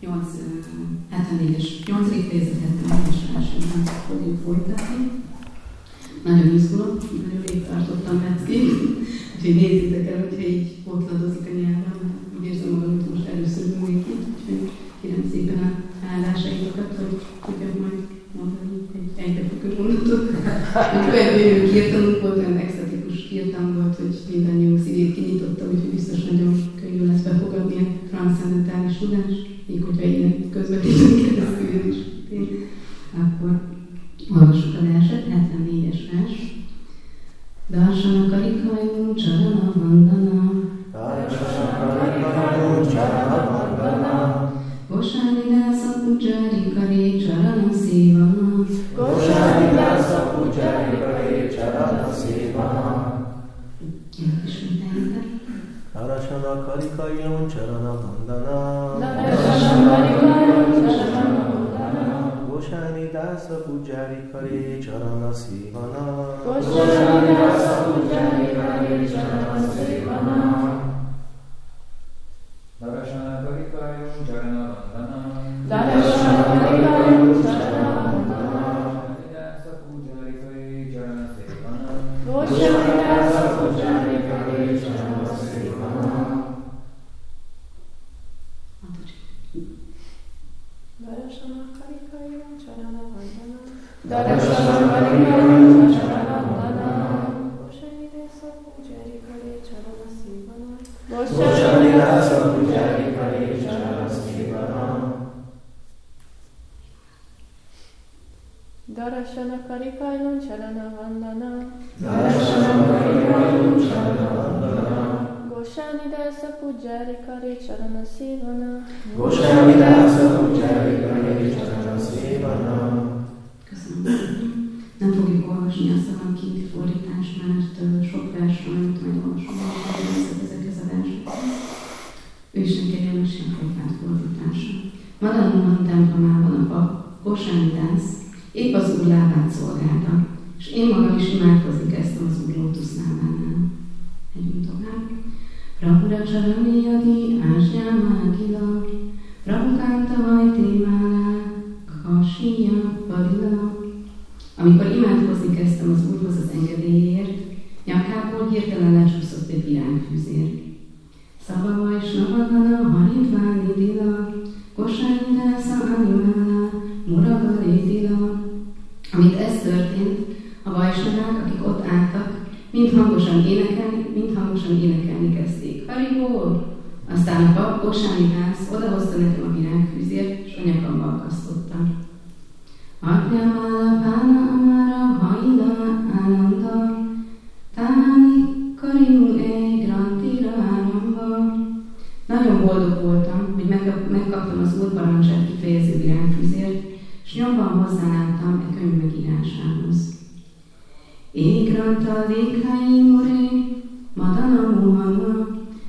8. fejezet 74-es versenben fogjuk folytatni. Nagyon izgulok, nagyon rég tartottam leckét, úgyhogy nézzétek el, hogyha így potladozik a nyelven, úgy érzem magam, hogy most először múlik itt, úgyhogy kérem szépen a állásaitokat, hogy tudjak majd mondani egy egybefüggő mondatot. Olyan bőjük írtanunk volt, olyan extatikus írtam volt, hogy mindannyiunk szívét kinyitottam, úgyhogy biztos nagyon könnyű lesz befogadni a transzcendentális tudás, még hogyha ilyen közvetítőn keresztül is. Akkor olvassuk a verset, 74-es vers. Darsana karikajum csarana vandana. Gosani dása pujari kare csarana szívana. Ismételjétek. Darasana karikajum csarana vandana. Gosani dása pujari kare csarana szívana. Darasana karikajum csarana vandana. Darasana karikajum charana vandana. Gosani dása pujari kare charana szívana. Köszönöm. Nem fogjuk olvasni a szavam kinti fordítást, mert sok vers van, amit majd olvasom, ezekhez a versekhez. Isten kegyelmes a profát fordítása. Madanumban templomában a pap Gosani dász épp az Úr lábát szolgálta, és én magam is imádkozni kezdtem az Úr lótusz lábánál. Együnk tovább. Prabhura Charani Adi Ásnyámá Gila, Prabhukánta Vajtémálá, Khasiya Padila. Amikor imádkozni kezdtem az Úrhoz az engedélyért, nyakából hirtelen lecsúszott egy virágfűzér. Szava Vajsnavagana Haridváni Dila, Gosani Dása Animála, Muragari Dila. Amint ez történt, a vajsnavák, akik ott álltak, mind hangosan énekelni kezdték. Haribó! Aztán a pap, Gosani Dász odahozta nekem a virágfűzért, és a nyakamba akasztotta. Arnyamala pána amara haida álanda, táni karimu grantira áramba. Nagyon boldog voltam, hogy megkaptam az Úr parancsát kifejező virágfűzért, és nyomban hozzáálltam e könyv megírásához. Égranta lékhái muré, madana muhana,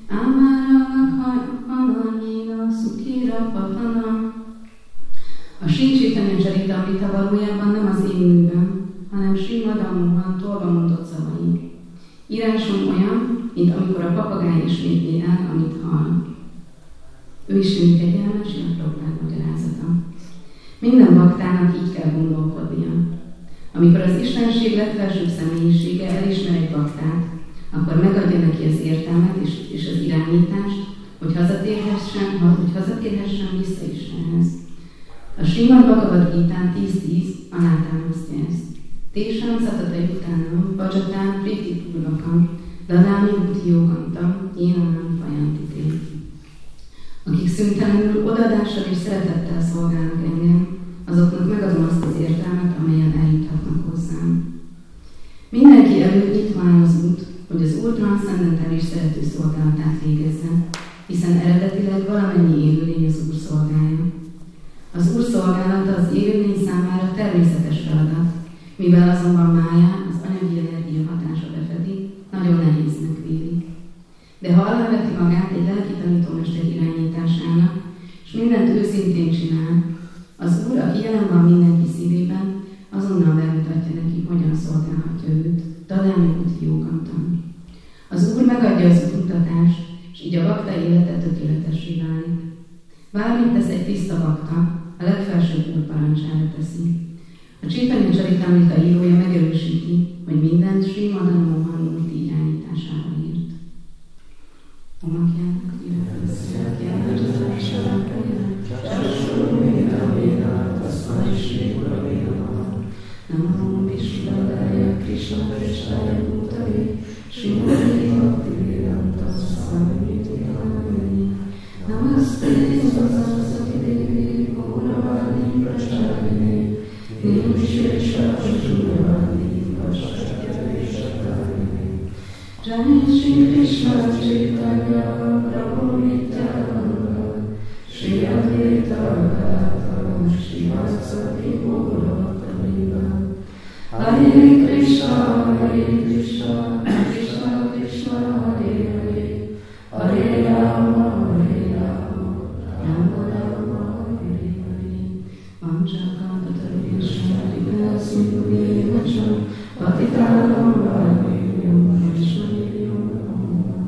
ámára hananyina, szukira papana. A Sri Chaitanya Charitamrita valójában nem az én művem, hanem Sri Madhamohan tolva mondott szavai. Írásom olyan, mint amikor a papagáj ismétli el, amit hall. Ő Isten kegyelmes, a Prabhupád magyarázata. Minden baktának így kell gondolkodnia. Amikor az Istenség legfelsőbb személyisége elismer egy baktát, akkor megadja neki az értelmet és az irányítást, hogy hazatérhessen vissza Istenhez. A Srimad Bhagavad Gitán 10.10 alátámasztja ezt. Tésam szatata jutánam, bhajatán priti purvakam, dadámi buddhi yogantam, jénanam fajantité. Akik szüntelenül odaadással és szeretettel szolgálnak engem, azoknak megadom azt az értelmet, amelyen eljuthatnak hozzám. Mindenki előtt nyitva áll az út, hogy az Úr transzcendentális szerető szolgálatát végezze, hiszen eredetileg valamennyi élőlény az Úr szolgálja. Az Úr szolgálata az élőlény számára természetes feladat, mivel azonban májá az anyagi energia hatása befedi, nagyon nehéznek véli. De ha aláveti magát egy lelki tanítómester irányításának, és mindent őszintén csinál, az Úr, aki jelen van mindenki szívében, azonnal bemutatja neki, hogyan szolgálhatja őt, dadámi buddhi yogantam. Az Úr megadja az útmutatást, és így a bakta élete tökéletessé válik. Bármint tesz egy tiszta bakta, a legfelsőbb úr parancsára teszi. A Chaitanya Charitamrita írója megerősíti, hogy mindent Sri Madan Mohan Murti irányításával írt. Omakjának a Namo Vishwadaya Krishna Vishwaya Bhutale Srimati Bhaktivedanta Swami Nityananda Namaste Saraswati Devi Gauravani Pracharine Nirvishesha Shunavani Vashakyavishakarine Jai Shri Krishna Chaitanya Prabhu Nityananda Shri Advaita Gadadhara Shri Vasati Gauravani Hare Krishna, Krishna Krishna, Hare Hare, Hare Rama, Rama Rama, Hare Hare. Vanchakāpatarvesha, Sindhudevacha, Patitānaṁ Vāgavyo, Vaishnavyo Namo.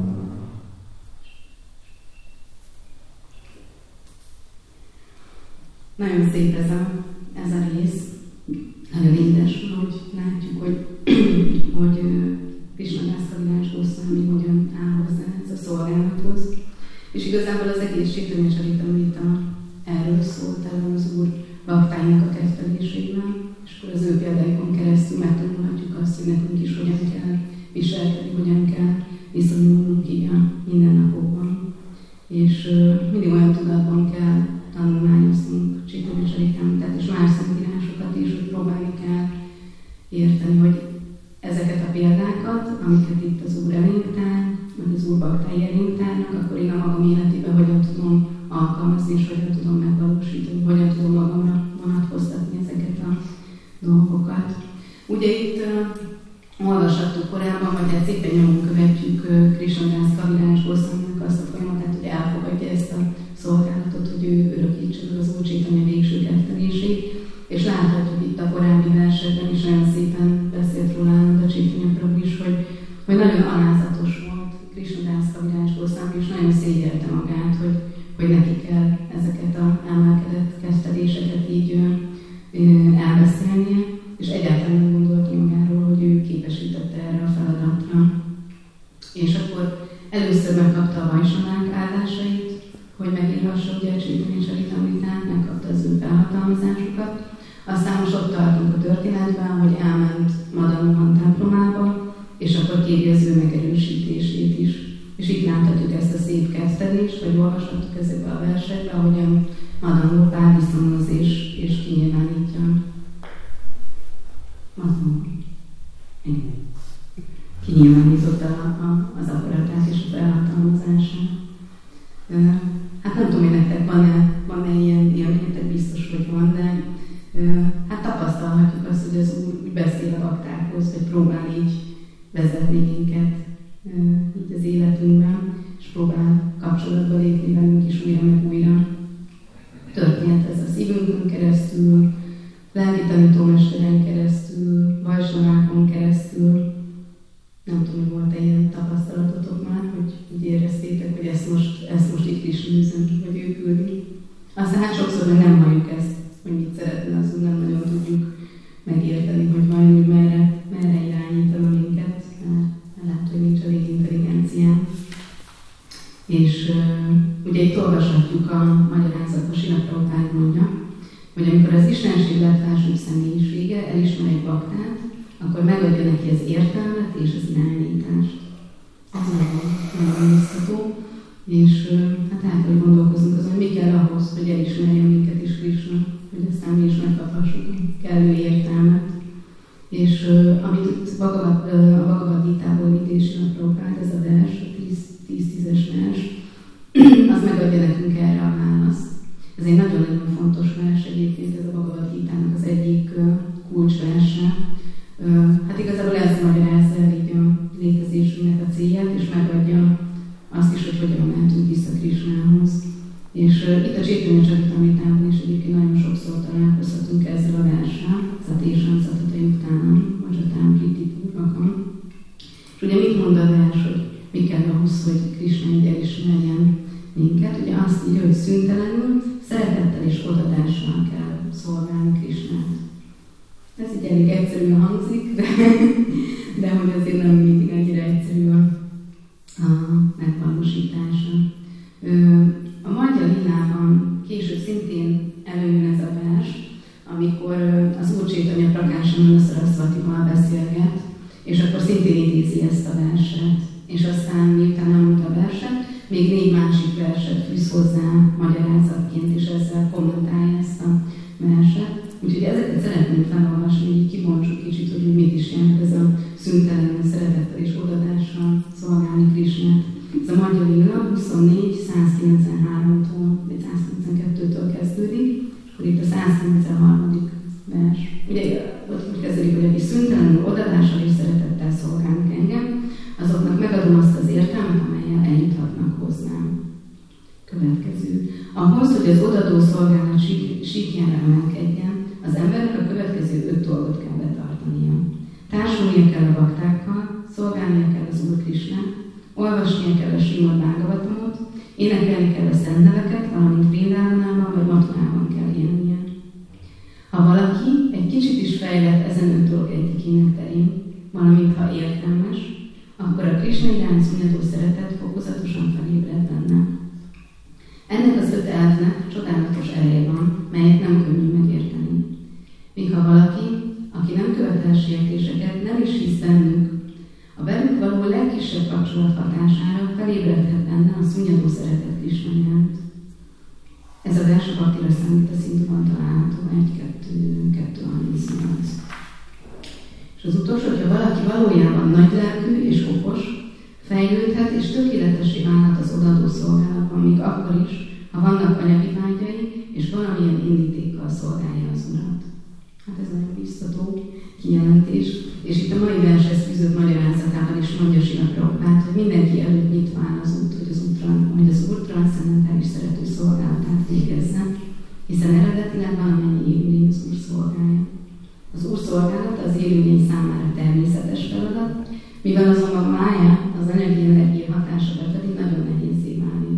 Nagyon szép ez a rész. Nagyon édes, hogy látjuk, hogy Krishnadás Kavirás Goszvámi hogyan áll hozzá ez a szolgálathoz. És igazából az egész Chaitanya Charitamrita erről szólt, erről az Úr baktáinak a kettelésével, és akkor az ő példáikon keresztül megtanulhatjuk azt, hogy nekünk is hogyan kell viselkedni, hogyan kell viszonyulnunk így a mindennapokban. És mindig olyan tudatban kell tanulmányoznunk Chaitanya Charitamritát és más szentírásokat is, hogy próbálni kell érteni, hogy ezeket a példákat, amiket itt az Úr elénk tár, vagy az Úr baktái elénk tárnak, akkor én a magam életében hogyan tudom alkalmazni, és hogyan tudom megvalósítani, hogyan tudom magamra vonatkoztatni ezeket a dolgokat. Ugye itt olvashattuk korábban, vagy hát szépen nyomon követjük Krishnadás Kavirás Goszváminak azt a folyamatát, hogy elfogadja ezt a szolgálatot, hogy ő örökítse meg az Úr Chaitanya végső kettelését, és láthatjuk itt a korábbi versekben is nagyon szépen beszélt róla a Chaitanya Prabhu is, hogy nagyon alázatos volt Krishnadás Kavirás Goszvámi, és nagyon szégyelte magát, hogy neki kell ezeket az emelkedett ketteléseket így elbeszélnie, és egyáltalán nem gondolt magáról, hogy ő képesítette erre a feladatra. És akkor először megkapta a vajsanák áldásait, hogy megírhassa ugye a Chaitanya Charitamritát, megkapta az ő felhatalmazásukat. Aztán most ott tartunk a történetben, hogy elment Madan Mohan templomába, és akkor kéri az ő megerősítését is. És itt láthatjuk ezt a szép kezdetést, vagy olvashatjuk ezekbe a versekbe, ahogyan Madan Gopál viszonyoz és kinyilvánítja. Kinyilvánította az akaratát és a felhatalmazását. Hát nem tudom, hogy nektek van-e ilyen élményetek, biztos, hogy van, de hát tapasztalhatjuk azt, hogy az Úr úgy beszél a baktákhoz, hogy próbál így vezetni minket így az életünkben, és próbál kapcsolatba lépni velünk is újra meg újra. Történhet ez a szívünkön keresztül, lelki tanítómesteren keresztül, vajsnavákon keresztül. Nem tudom, hogy volt-e ilyen tapasztalatotok már, hogy éreztétek, hogy ezt most itt Krisna üzen, vagy ő küldi. Aztán hát sokszor nem halljuk ezt, hogy mit szeretne az Úr, nem nagyon tudjuk megérteni, hogy vajon ő merre irányítana minket, mert lehet, hogy nincs elég intelligencián. És ugye itt olvashatjuk a magyarázatban, Srila Prabhupád mondja, hogy amikor az istenség legfelsőbb személyisége elismer egy baktát, akkor megadja neki az értelmet és az irányítást. Ez nagyon biztató. És hát el kell gondolkozunk azon, hogy mi kell ahhoz, hogy elismerje minket is Krishna, hogy aztán mi is megkaphassuk a kellő értelmet. És amit itt a Bhagavad Gita-ból idézsen a Prabhupád, ez a vers, a 10-10-es vers, az megadja nekünk erre a választ. Ez egy nagyon-nagyon fontos vers egyébként, ez a Bhagavad Gita-nak az egyik kulcsverse. Hát igazából ez magyarázza el így a létezésünknek a célját, és megadja azt is, hogy hogyan mehetünk vissza Krishnához. És itt a Chaitanya Charitamritában is egyébként nagyon sokszor találkozhatunk ezzel a verssel, Satésam Satata Juktánam, vagy a Támpriti Purvakam. És ugye mit mond a vers, hogy mi kell ahhoz, hogy Krishna így elismerjen minket? Ugye azt írja, hogy szüntelenül, szeretettel és odadással kell szolgálni Krisnát. Ez így elég egyszerűen hangzik, de hogy azért nem mindig annyira egyszerű a megvalósítása. A Madhya Lilában később szintén előjön ez a vers, amikor az Úr Chaitanya Prakáshananda Sarasvatival beszélget, és akkor szintén idézi ezt a verset. És aztán miután elmondta a verset, még 4 másik verset fűz hozzá magyarázatként, és ezzel kommentálja ezt a verset. Úgyhogy ezeket szeretném felolvasni, hogy kibontsuk kicsit, hogy mit is jelent ez a szüntelenül szeretettel és odadással szolgálni Krisnát. Ez a Madhya Lila 24, 193-tól, vagy 192-től kezdődik, és akkor itt a 193. vers. Ugye ott úgy kezdődik, hogy aki szüntelenül odadással és szeretettel szolgálnak engem, azoknak megadom azt az értelmet, amellyel eljuthatnak hozzám. Következő. Ahhoz, hogy az odadó szolgálat síkjára emelkedjen, az embernek a következő 5 dolgot kell betartania. Társulnia kell a baktákkal, szolgálnia kell az Úr Krisnát, olvasnia kell a Srimad Bhagavatamot, énekelni kell a szent neveket, valamint Vrindavanában vagy Mathurában kell élnie. Ha valaki egy kicsit is fejlett ezen 5 dolog egyikének terén, valamint ha értelmes, akkor a Krisna iránt szunnyadó szeretet fokozatosan felébred benne. Ennek az 5 elvnek csodálatos ereje van, melyet nem könnyű megérteni. Míg ha valaki, aki nem követel sértéseket, nem is hisz bennük, a velük való legkisebb kapcsolat hatására felébredhet benne a szunnyadó szeretet Krisna iránt. Ez a vers a Bhaktira Samhita Szindhuban található 1.2.2.38. És az utolsó, hogyha valaki valójában nagylelkű és okos, fejlődhet és tökéletessé válhat az odaadó szolgálatban, még akkor is, ha vannak anyagi vágyai, és valamilyen indítékkal szolgálja az Urat. Hát ez nagyon biztató kijelentés. És itt a mai vershez fűzött magyarázatában is mondja Srila Prabhupád, hogy mindenki előtt nyitva áll az út, hogy az Úr transzcendentális szerető szolgálatát végezze, hiszen eredetileg valamennyi élőlény az Úr szolgálja. Az Úr szolgálata az élőlény számára természetes feladat, mivel azonban mája az anyagi energia hatása befedi, nagyon nehézé válik.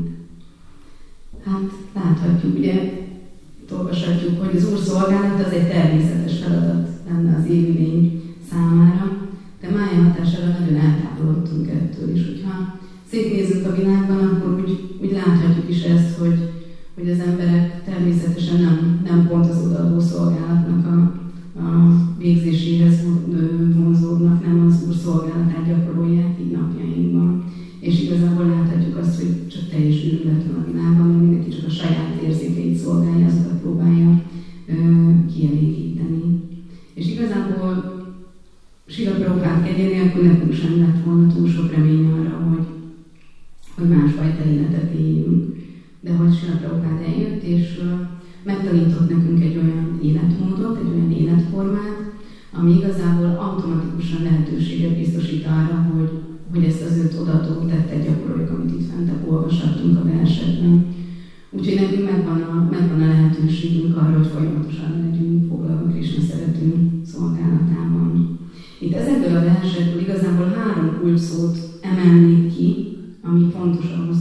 Hát láthatjuk, ugye, olvashatjuk, hogy az Úr szolgálata az egy természetes feladat lenne az élőlény számára, de mája hatására nagyon eltávolodtunk ettől, és hogyha szétnézzük a világban, akkor úgy láthatjuk is ezt, hogy az emberek természetesen nem pont az odaadó szolgálatnak a végzéséhez vonzódnak, nem az Úr szolgálatát gyakorolják így napjainkban. És igazából láthatjuk azt, hogy csak teljes őrület van a világban, mert mindenki csak a saját érzékeit szolgálja, azokat próbálja kielégíteni. És igazából Srila Prabhupád kegye nélkül nekünk sem lett volna túl sok remény arra, hogy másfajta életet éljünk. De hogy Srila Prabhupád eljött, és megtanított nekünk egy olyan életmódot, egy olyan életformát, ami igazából automatikusan lehetőséget biztosít arra, hogy ezt az 5 odaadó tettet gyakoroljuk, amit itt fent olvashattunk a versekben. Úgyhogy nekünk megvan a lehetőségünk arra, hogy folyamatosan legyünk foglalva Krisna szerető szolgálatában. Itt ezekből a versekből igazából 3 kulcsszót emelnék ki, ami fontos ahhoz,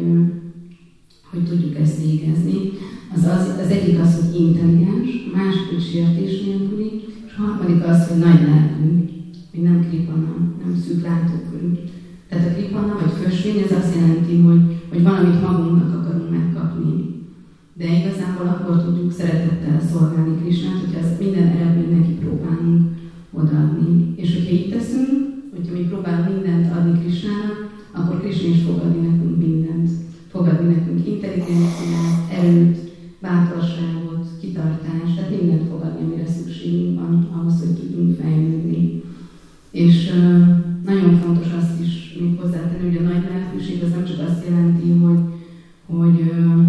hogy tudjuk ezt végezni. Az egyik az, hogy intelligens, a másik, hogy sértés nélküli, és a harmadik az, hogy nagy lelkű, hogy nem kripana, nem szűk látókörű. Tehát a kripana vagy fösvény, ez azt jelenti, hogy valamit magunknak akarunk megkapni. De igazából akkor tudjuk szeretettel szolgálni Krisnát, hogyha ezt minden eredményt neki próbálunk odaadni. És hogyha így teszünk, hogyha mi próbálunk mindent adni Krisnának, akkor Krisna is fog adni nekünk mindent. Fog adni nekünk intelligenciát, erőt, bátorságot, kitartást, tehát mindent fog adni, amire szükségünk van ahhoz, hogy tudjunk fejlődni. És nagyon fontos azt is még hozzátenni, hogy a nagy lelkűség az nem csak azt jelenti, hogy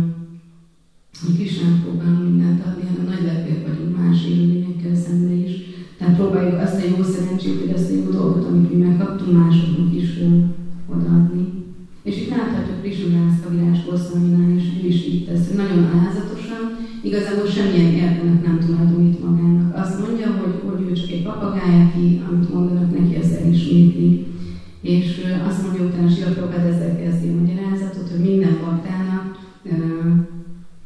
Krisnának próbálunk mindent adni, hanem nagy lelkűek vagyunk más élőlényekkel szemben is. Tehát próbáljuk azt a jó szerencsét, hogy azt a jó dolgot, amit mi megkaptunk, másoknak is odaadni. És itt láthatjuk Krisnadász Kavirás Goszvaminál, és ő is így tesz, hogy nagyon alázatosan, igazából semmilyen értelmet nem tulajdonít magának. Azt mondja, hogy ő csak egy papagáj, amit mondanak neki, ezt elismétli. És azt mondja utána Srila Prabhupád ezzel kezdi a magyarázatot, hogy minden baktának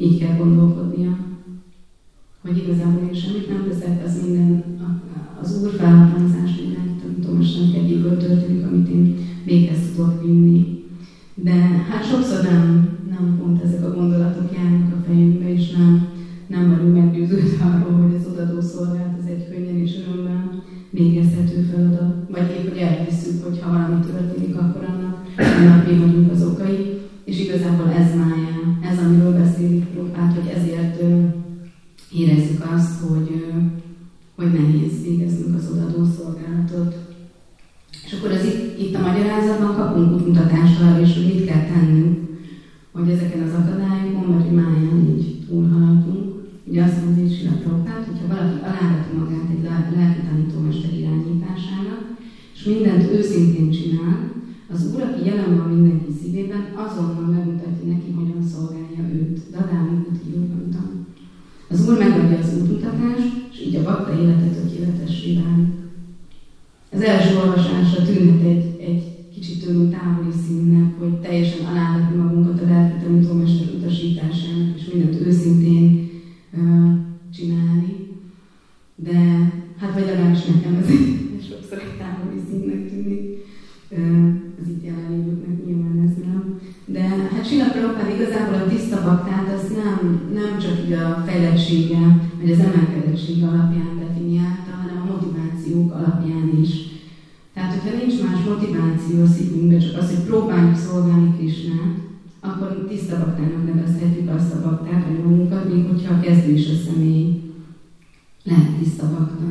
így kell gondolkodnia. Hogy igazából én semmit nem teszek, az minden, az Úr felhatalmazás minden, tudom, most nem egyéből történik, amit én véghez tudok vinni. De hát sokszor nem pont ezek a gondolatok járnak a fejünkbe, és nem vagyunk meggyőződve arról, hogy az odadó szolgálat az egy könnyen és örömmel végezhető feladat. Vagy épp, hogy elhisszük, hogy ha valami történik, akkor annak mi vagyunk az okai. És igazából ez mája, ez amiről beszélik Prabhupád, hogy ezért érezzük azt, hogy nehéz végeznünk az odadó szolgálatot. És akkor itt a magyarázatban kapunk útmutatást arra is, hogy mit kell tennünk, hogy ezeken az akadályokon, vagy máján így túlhaladjunk. Ugye azt mondja is Srila Prabhupád, hogyha valaki aláveti magát egy lelki tanítómester irányításának, és mindent őszintén csinál, az Úr, aki jelen van mindenki szívében, azonnal megmutatja neki, hogyan szolgálja őt. Dadám, Jóbantam. Az Úr megadja az útmutatást, és így a bakta élete tökéletessé válik. Az első olvasásra tűnhet egy kicsit tőlünk távoli színnek, hogy teljesen alávetni magunkat a lelki tanítómester utasításának, és mindent őszintén csinálni. De hát vagy legalábbis nekem ez sokszor egy távoli színnek tűnik. Az itt jelenlévőknek nyilván ez nem. De hát Srila Prabhupád igazából a tiszta baktát az nem csak így a fejlettsége, vagy az emelkedettség alapján definiálta, hanem a motivációk alapján is. Tehát, hogyha nincs más motiváció a szívünkben, csak az, hogy próbáljuk szolgálni Krisnát, akkor tiszta baktának nevezhetjük azt a baktát, vagy magunkat, még hogyha a kezdős a személy lehet tiszta bakta.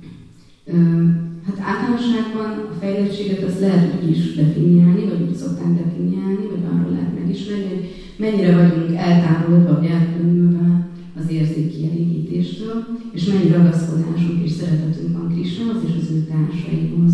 Hát általánosságban a fejlettséget azt lehet úgy is definiálni, vagy úgy szokták definiálni, vagy arról lehet megismerni, hogy mennyire vagyunk eltávolodva, vagy elkülönülve az érzékkielégítéstől, és mennyi ragaszkodásunk és szeretetünk van Krisnához és az ő társaihoz.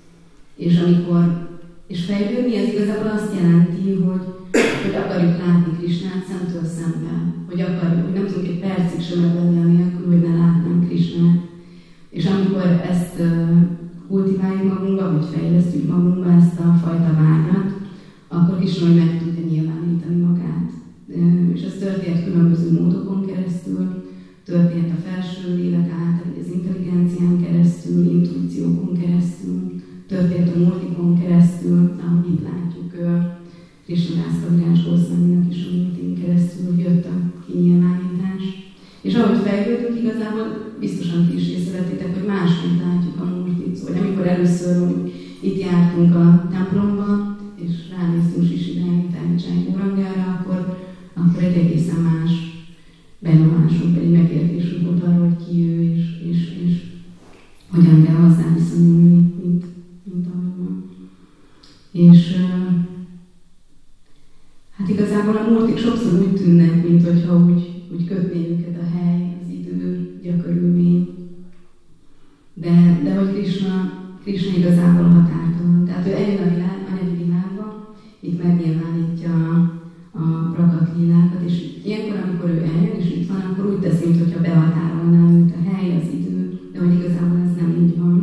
És fejlődni, ez igazából azt jelenti, hogy akarjuk látni Krisnát szemtől szemben, hogy nem tudunk egy percig sem megvenni anélkül, hogy ne látnánk Krisnát. És amikor ezt kultiváljuk magunkba, vagy fejlesztjük magunkba ezt a fajta vágyat, akkor Krisna meg tudja nyilvánítani magát. És ez történt különböző módokon keresztül, történt a felső lélek által, az intelligencián keresztül, intuíciókon keresztül, történt a multikon keresztül, ahogy itt látjuk, Krisnadász Kavirás Goszváminak is a multin keresztül jött a kinyilvánítás. És ahogy fejlődünk, igazából biztosan ti is észrevetitek, hogy másként látjuk a multit. Szóval amikor először itt jártunk a templomba, és ránéztünk Sisidány Tájcsány Górangára, akkor egy egészen más benyomásunk, egy megértésünk volt arról, hogy ki ő, és hogyan kell hozzá viszonyulni, mint ahogy van. És hát igazából a multik sokszor úgy tűnnek, mint hogyha úgy kötné őket a hely, az idő, a körülmény. De hogy Krisna igazából határtalan. Tehát ő eljön a anyagi világba, itt megnyilvánítja a prakat lílákat, és ilyenkor, amikor ő eljön, és itt van, akkor úgy tesz, mintha behatárolná őt a hely, az idő, de hogy igazából ez nem így van.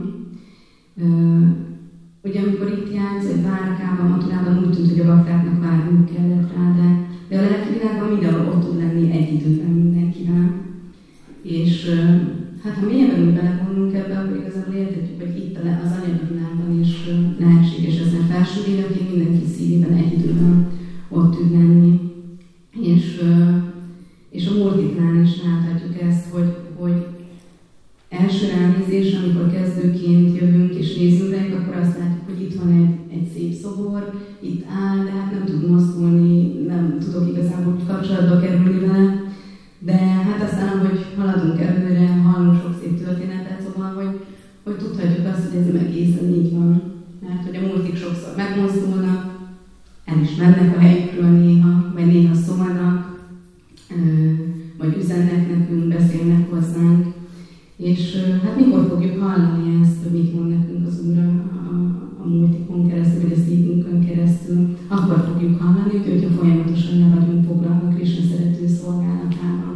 Ugye amikor itt jársz egy várakában, Maturában úgy tűnt, hogy a baktáknak várniuk kellett rá, de a lelki világban mindenhol ott tud lenni egy időben mindenkivel. És hát ha mélyebben belegondolunk ebbe, akkor igazából értetjük, hogy itt az anyagi világban is lehetséges ez, mert felső lélekén mindenki szívében egy időben ott tud lenni. És a multiknál is láthatjuk ezt, hogy első ránézésre, amikor kezdőként jövünk és nézünk rá, akkor azt látjuk, hogy itt van egy szép szobor, itt áll, de hát nem tud mozdulni, nem tudok igazából kapcsolatba kerülni vele. De hát aztán, ahogy haladunk előre, hallunk sok szép történetet, szóval, hogy tudhatjuk azt, hogy ez egészen így van. Mert hogy a multik sokszor megmozdulnak, el is mennek a helyükről néha, vagy néha szólnak, vagy üzennek nekünk, beszélnek hozzánk. És hát mikor fogjuk hallani ezt, hogy mit mond nekünk az Úr a multikon keresztül, vagy a szívünkön keresztül, akkor fogjuk hallani, hogyha folyamatosan ne vagyunk foglalva Krisna szerető szolgálatában.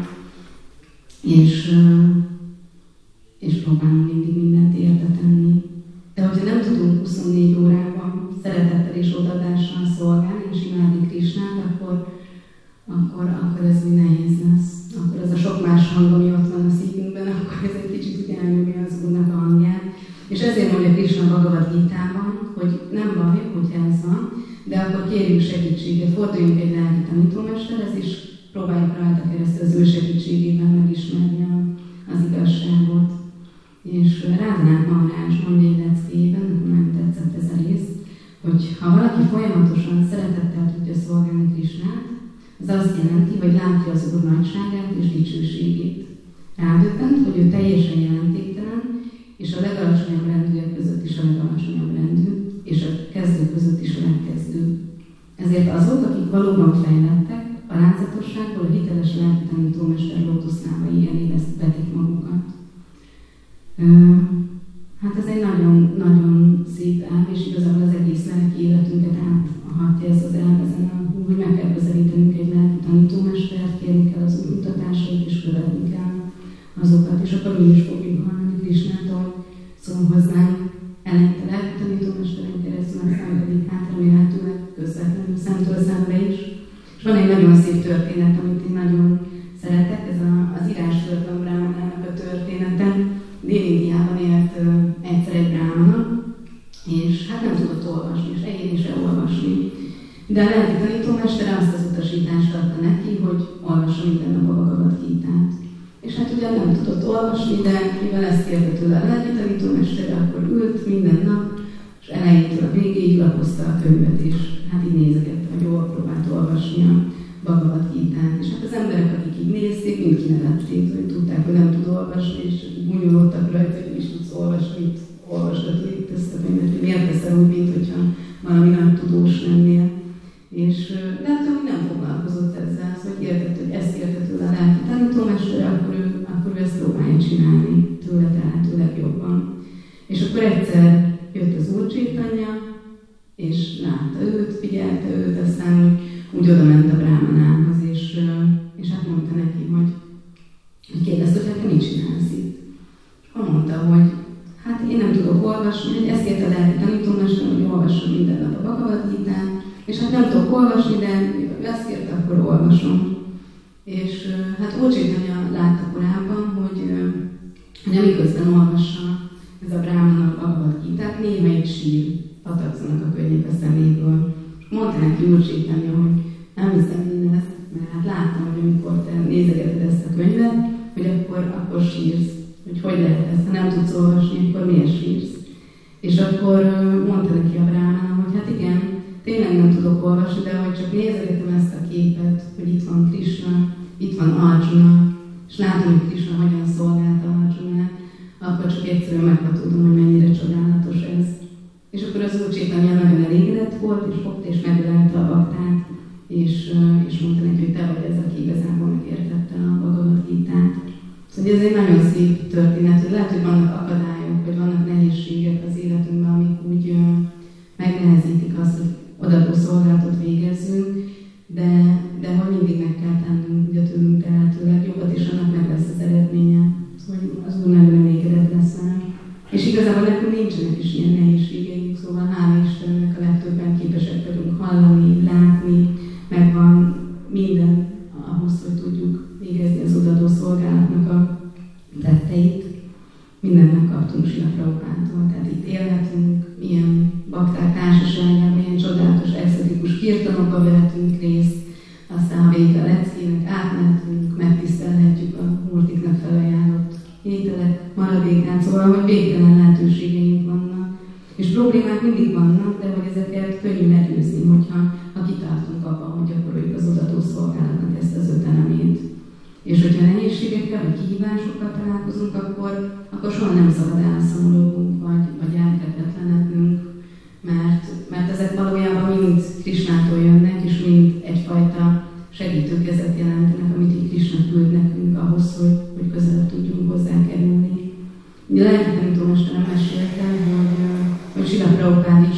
És próbálunk mindig mindent érte tenni. De hogyha nem tudunk 24 órában szeretettel és odaadással szolgálni, és imádni Krisnát, akkor ez mi nehéz lesz. az ő segítségével megismerni az igazságot. És Rádhanát Maharaj mondja egy leckéjében, nem tetszett ez a rész, hogy ha valaki folyamatosan szeretettel tudja szolgálni Krisnát, az azt jelenti, hogy látja az Úr nagyságát és dicsőségét. Rádöbbent, hogy ő teljesen jelentéktelen, és a legalacsonyabb rendűek között is a legalacsonyabb rendű, és a kezdők között is a legkezdőbb. Ezért azok, akik valóban fejlettek, a látszatosságból a hiteles lelki tanítómester lótuszlábai elé vetik magukat. Hát ez egy nagyon, nagyon szép elv, és igazából az egész lelki életünket áthatja ez az elv ezen, hogy meg kell közelítenünk egy lelki tanítómestert, kérni kell az új mutatásait, és követni kell azokat, és akkor mi is fogjuk hallani Krisnától, szóval hozzánk eleinte lelki tanítómesteren keresztül, aztán pedig hát remélhetőleg közvetlenül szemtől szembe is. És van egy nagyon szép történet, amit én nagyon szeretek, ez az írásföldön Brahmanának a története. Dél-Indiában élt egyszer egy bráhmana, és hát nem tudott olvasni, és ejjén is elolvasni. De a lelki tanítómestere azt az utasítást adta neki, hogy olvassa minden nap a Bhagavad Gítát. És hát ugye nem tudott olvasni, de mivel ezt kérte tőle a lelki tanítómestere, akkor ült minden nap, és elejétől a végéig lapozta a könyvet, és hát így nézegette, hogy jól próbált olvasni a Bhagavad Gítát. És hát az emberek, akik így nézték, mind kinevették, hogy tudták, hogy nem tud olvasni, és gúnyolódtak rajta, hogy is tudsz olvasni, itt olvasgatni itt ezt a könyvet, hogy miért teszel úgy, mint hogyha valami nagy tudós lennél. És de hát ő nem foglalkozott ezzel, szóval értett, hogy ezt érte tőle a lelki tanítómestere, akkor ő ezt próbálja csinálni tőle lehetőleg jobban. És akkor egyszer jött az Úr Chaitanya, és látta őt, figyelte őt, aztán úgy oda ment a bráhmanához, és hát mondta neki, hogy kérdezte, hogy te mit csinálsz itt? És akkor mondta, hogy hát én nem tudok olvasni, hogy ezt kérte a lelki tanítómester, hogy olvassam minden nap a Bhagavad Gítát, és hát nem tudok olvasni, de mivel ezt kérte, akkor olvasom. És hát Úr Chaitanya látta korábban, hogy amiközben olvassa ez a bráhmana a Bhagavad Gítát, néha egy sír patakszanak a könnyek a szeméből. Mondta neki Úr Chaitanya, hogy nem hiszem én ezt, mert hát láttam, hogy amikor te nézegeted ezt a könyvet, hogy akkor sírsz, hogy lehet ezt, ha nem tudsz olvasni, akkor miért sírsz. És akkor mondta neki a bráhmana, hogy hát igen, tényleg nem tudok olvasni, de hogy csak nézegetem ezt a képet, hogy itt van Krishna, itt van Arjuna, és látom, hogy Krishna hogyan szolgálta Arjunát, akkor csak egyszerűen meghatódom, hogy mennyire csodálatos ez. És akkor az Úr Chaitanya nagyon elégedett volt, és fogta és megölelte a baktát, és mondta neki, hogy te vagy ez, aki igazából megértette a Bhagavad Gítát. Szóval ez egy nagyon szép történet, hogy lehet, hogy vannak akadályok, vagy vannak nehézségek az életünkben, amik úgy megnehezítik azt, hogy odaadó szolgálatot végezzünk, de hogy mindig meg kell tennünk ugye tőlünk lehetőleg jobbat, és annak meg lesz az eredménye. Szóval az Úr nagyon elégedett lesz el. És igazából nekünk nincsenek is ilyen nehézségeink, szóval hála Istennek a legtöbben képesek vagyunk hallani, látni, megvan minden ahhoz, hogy tudjuk végezni az odaadó szolgálatnak a tetteit. Mindent megkaptunk Srila Prabhupától, tehát itt élhetünk, milyen bakták társaságában, milyen csodálatos, exotikus kirtanokban vehetünk részt, aztán ha vége a leckének átmentünk, megtisztelhetjük a Murtiknak felajánlott ételek maradékát, szóval, hogy végtelen lehetőségeink vannak. És problémák mindig vannak, de hogy ezeket könnyű legyőzni, ha kitartunk abban, hogy gyakoroljuk az odaadó szolgálatnak ezt az 5 elemét. És hogyha nehézségekkel vagy kihívásokkal találkozunk, akkor soha nem szabad elszomorulnunk, vagy elkedvetlenednünk, mert ezek valójában mind Krishnától jönnek, és mind egyfajta segítőkezet jelentenek, amit így Krishna küld nekünk ahhoz, hogy közelebb tudjunk hozzá kerülni. Ugye a lelki tanítómesterem mesélte, hogy Srila Prabhupád így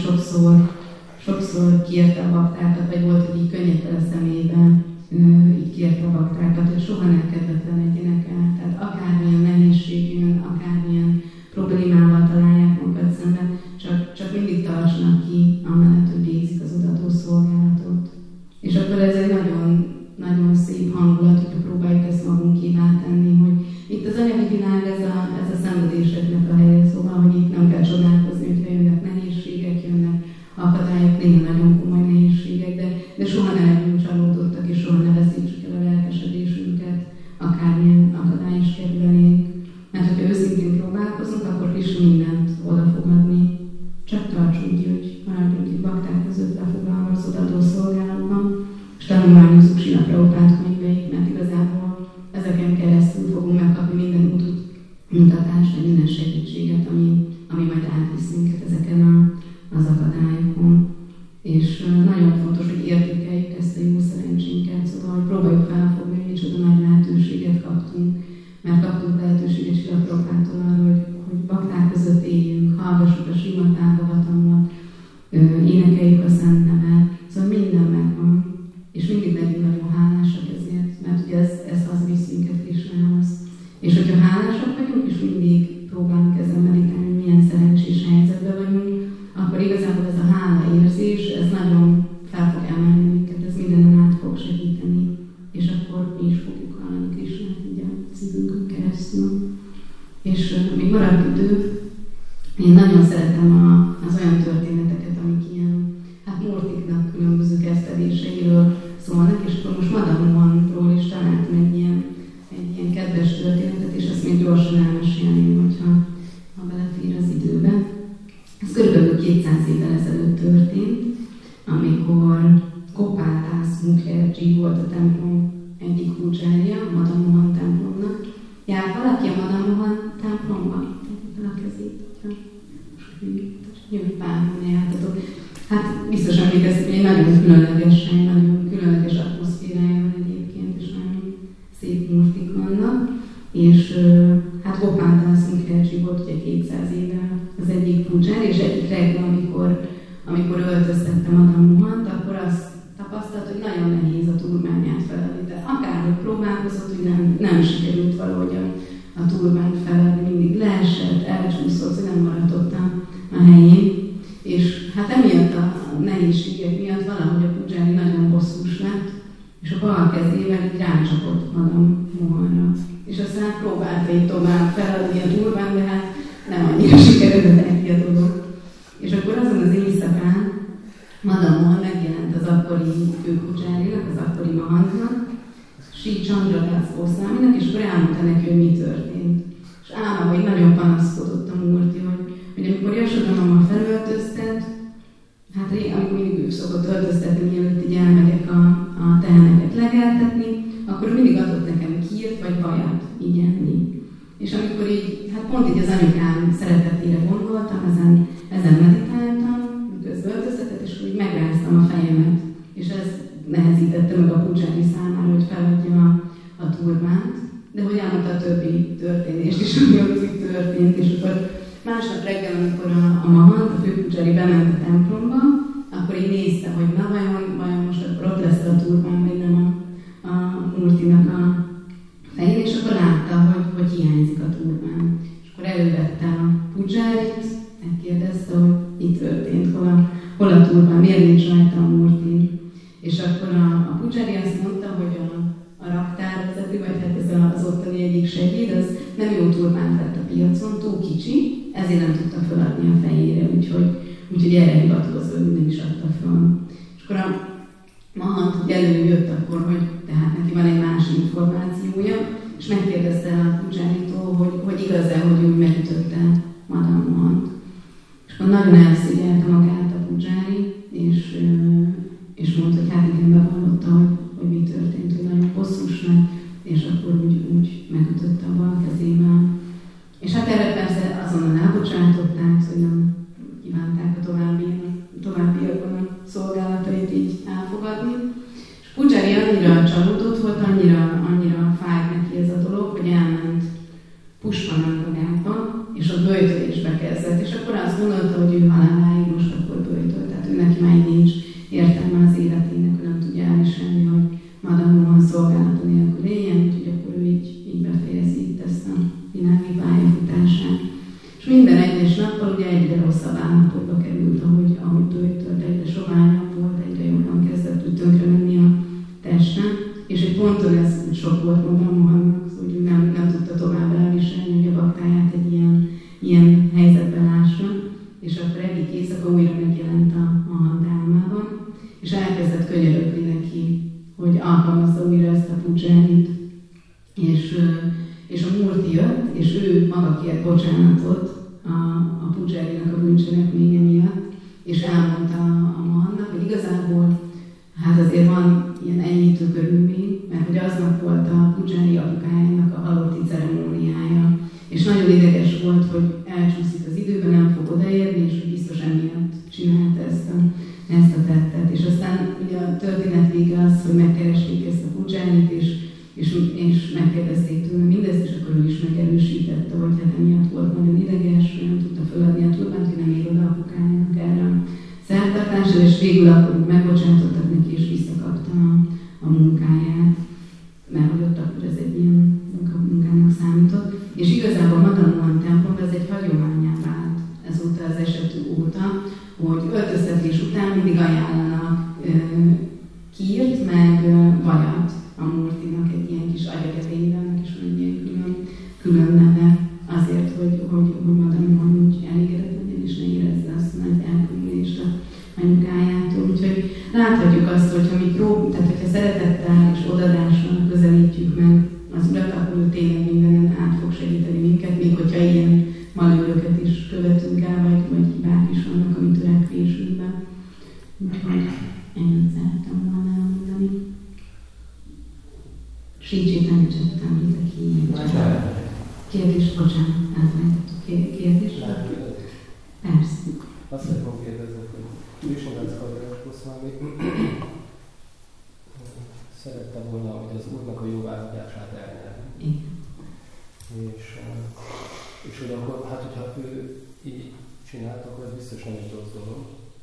sokszor kérte a baktákat, vagy volt, hogy így könnyekkel a szemében így kérte a baktákat, hogy soha ne kedvetlenedjenek el. Tehát akármilyen nehézség jön, akármilyen problémával találják magukat szemben, csak mindig tartsanak ki amellett, hogy végzik az odaadó szolgálatot. És akkor ez egy nagyon, nagyon szép hangulat, hogyha próbáljuk ezt magunkévá tenni, hogy itt az anyagi világ ez a szenvedéseknek a helye, szóval, hogy itt nem kell csodálkozni, hogyha jönnek nehézségek, jönnek akadályok, néha nagyon komoly nehézségek, de soha ne legyünk csalódottak, és soha ne veszítsük el a lelkesedésünket, is fogjuk hallani Krisnát így a szívünkön keresztül. És még maradt idő, én nagyon szeretem az olyan történeteket, amik ilyen, hát Murtiknak különböző kezdeményeiről szólnak, és akkor most Madame Mohanról is találtam egy ilyen kedves történetet, és ezt még gyorsan elmesélném, hogyha belefér az időbe. Ez körülbelül 200 évvel ezelőtt történt, amikor Gopal Das Mukherjee volt a templom egyik pujárja, a Madame Mohan templomnak. Járt valaki a Madame Mohan templomban? A kezét, jó párban jártatok. Hát biztos emlékeztek, hogy egy nagyon különleges hely, nagyon különleges atmoszférája van egyébként, és nagyon szép murtik vannak. És hát Gopal Das Mukherjee volt ugye 200 éve az egyik pujár, és egyik reggel, amikor öltöztette Madame Mohant, akkor azt tapasztalt, hogy nagyon nehéz a turbányát feladni. Tehát akárhogy próbálkozott, hogy nem sikerült valahogy a turbányt feladni, mindig leesett, elcsúszott, hogy nem maradt ott a helyén. És hát emiatt a nehézségek miatt valahogy a pujári nagyon bosszús lett, és a bal kezével így rácsapott Madame Mohanra. És aztán próbálta így tovább feladni a turbán, de hát nem annyira sikerült neki a dolog. És akkor azon az éjszakán Madame Mohan megjelent az akkori főpujárinak, az akkori Mahantnak, Sri Chandra Das Goswaminak, és akkor elmondta neki, hogy mi történt. És álmában így nagyon panaszkodott a Murti, hogy amikor Jasoda mama felöltöztet, hát amikor mindig ő szokott öltöztetni, mielőtt így elmegyek a teheneket legeltetni, akkor mindig adott nekem kírt vagy vajat így enni. És amikor így, hát pont így az anyukám szeretetére gondoltam, ezen meditáltam, miközben öltöztetett, és úgy megráztam a fejemet. És ez nehezítette meg a pujári számára, hogy feladja a turbánt, de hogy elmondta a többi történést is, ami ott történt, és akkor másnap reggel, amikor a Mahant, a főpujári bement a templomba, akkor így nézte, hogy na vajon most akkor ott lesz a turbán, vagy nem a Murtinak a fején, és akkor látta, hogy hiányzik a turbán. És akkor elővette a pujárit, megkérdezte, hogy mi történt, hol a turbán, miért nincs rajta a Murtin. És akkor a pujári azt mondta, hogy a raktárvezető, vagy hát ez az ottani egyik segéd, az nem jó turbánt vett a piacon, túl kicsi, ezért nem tudta feladni a fejére, úgyhogy erre hivatkozva ő nem is adta fel. És akkor a Mahant előjött akkor, hogy tehát neki van egy másik információja, és megkérdezte a pujáritól, hogy igaz-e, hogy ő megütötte Madame Mohant. És akkor nagyon elszégyelte magát a pujári, és mondta, hogy hát igen, bevallotta, hogy mi történt, hogy nagyon bosszús lett, és akkor úgy megütötte a bal kezével. És hát erre persze azonnal elbocsátották, hogy nem kívánták a továbbiakban a szolgálatait így elfogadni. És pujári annyira csalódott volt, annyira fájt neki ez a dolog, hogy elment Pushpanangagába, és a böjtölésbe kezdett. És akkor azt gondolta, hogy ő haláláig most akkor böjtöl, tehát ő neki már nincs értelme az életének, ő nem tudja elviselni, hogy Madame Mohan szolgálata nélkül éljen, úgyhogy akkor ő így befejezi itt ezt a világi pályafutását. És minden egyes nappal ugye egyre rosszabb állapotba került, ahogy bőjtölt, egyre soványabb volt, egyre jobban kezdett úgy tönkre menni a testen, és egy ponton ez úgy sok volt Madame Mohannak, hogy nem tudta tovább elviselni, hogy a baktáját egy ilyen helyzetben lássa, és akkor egyik éjszaka újra megjelent a álmában, és elkezdett könyörögni neki, hogy alkalmazza újra ezt a pujárit, és a Murti jött, és ő maga kért bocsánatot a pujárinak a bűncselekménye miatt, és elmondta a Mahannak, hogy igazából hát azért van ilyen enyhítő körülmény, mert hogy aznap volt a pujári apukájának a halotti ceremóniája, és nagyon ideges volt, hogy elcsúszik az időben, nem fog odaérni, és hogy biztos emiatt csinálta ezt a tettet. És aztán ugye a történet vége az, hogy megkeresték ezt a pujárit, és megkérdezték tőle mindezt, és akkor ő is megerősítette, hogy hát emiatt volt nagyon ideges, hogy nem tudta feladni a turbánt, hogy nem ér oda apukájának erre a szertartásra, és végül akkor megbocsátottak neki, és visszakapta a munkáját, mert hogy ott akkor ez egy ilyen munkának számított. És igazából Madame Mohan templom ez egy hagyományá vált ezóta az eset óta, hogy öltöztetés után mindig ajánlanak kírt, meg vajat a Murtinak, egy ilyen külön neve azért, hogy Madame Mohan úgy elégedett legyen, és ne érezze azt nagy elkülönést a anyukájától. Úgyhogy láthatjuk azt, hogyha mi tehát hogyha szeretettel és odadással közelítjük meg az Urat, akkor ő tényleg mindenen át fog segíteni minket, még hogyha ilyen malőröket is követünk el, vagy hibák is vannak a mi törekvésünkben. Úgyhogy ennyit szerettem volna elmondani. Sri Chaitanya Charitamrita kérdés, bocsánat, elfelejtettük. Kérdés? Persze. Azt szeretném kérdezni, hogy Krishnadás Kaviraj Goszvámi szerette volna, hogy az Úrnak a jóváhagyását elnyerni. Igen. És hogy akkor, hát hogyha ő így csinált, akkor ez biztos nem egy rossz dolog.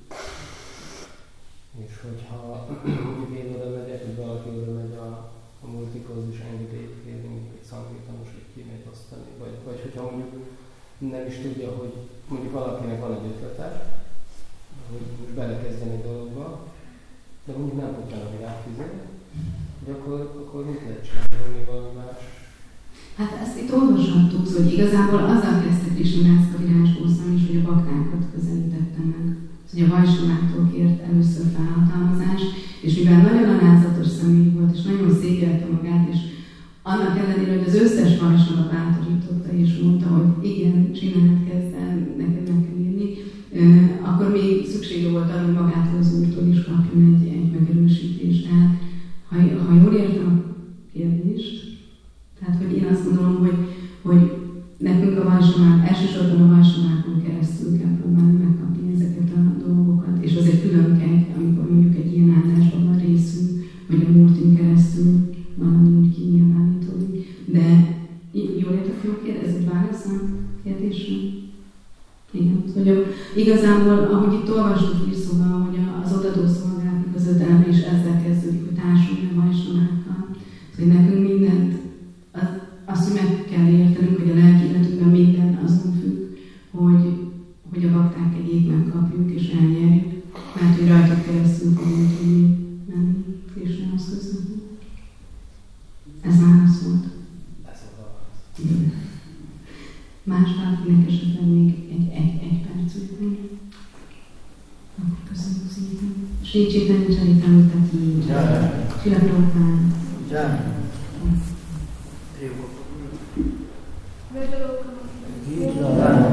És hogyha mondjuk én oda megyek, hogy valaki oda megy a multikhoz és engedélyt kérni, egy szankrétanos, hogy kímét osztani, vagy hogyha mondjuk nem is tudja, hogy mondjuk valakinek van egy ötlete, hogy most belekezdeni egy dologba, de mondjuk nem tudja a világfizet, hogy akkor mit lehet csinálni, valami más? Hát ezt itt olvashattuk, hogy igazából azzal kezdte Krishnadás Kaviraj Goszvámi is, hogy a baktákat közelítette meg. Hogy a vajsnavától kért először felhatalmazást, és mivel nagyon alázatos személy volt, és nagyon szégyelte magát, és annak ellenére, hogy az összes vajsnavat bátorította, és mondta, hogy igen, csináld, kezd el, neked meg kell írni, akkor még szüksége volt arra, hogy magától az Úrtól is kapjon egy megerősítést. Tehát, ha jól értem a kérdést, tehát, hogy én azt gondolom, hogy nekünk a vajsnavák, elsősorban a vajsnavákon keresztül kell próbálni megkapni ezeket a dolgokat, és azért külön kell, amikor mondjuk egy ilyen áldásban van részünk, hogy a múltunk keresztül valami úgy kinyilvánítódik. De jól értek, ez egy válasz a kérdésre? Igen. Hogy igazából, ahogy itt olvastuk Viszóban, hogy az odadó szolgálatnak az ötelme is ezzel kezdődik, hogy társulni a vajsnavákkal. Hogy nekünk mindent, azt, hogy meg kell értenünk, hogy a lelki életünkben minden azon függ, hogy a bakták egyét megkapjuk és elnyerjük, mert hogy rajta keresztül fogunk tudni menni Krisnához közben. Ez válasz volt. Ez a válasz. Más valakinek esetleg még egy percük van. Akkor köszönjük szépen. Sri Chaitanya Charitamrita ki. Srila Prabhupád. Jó.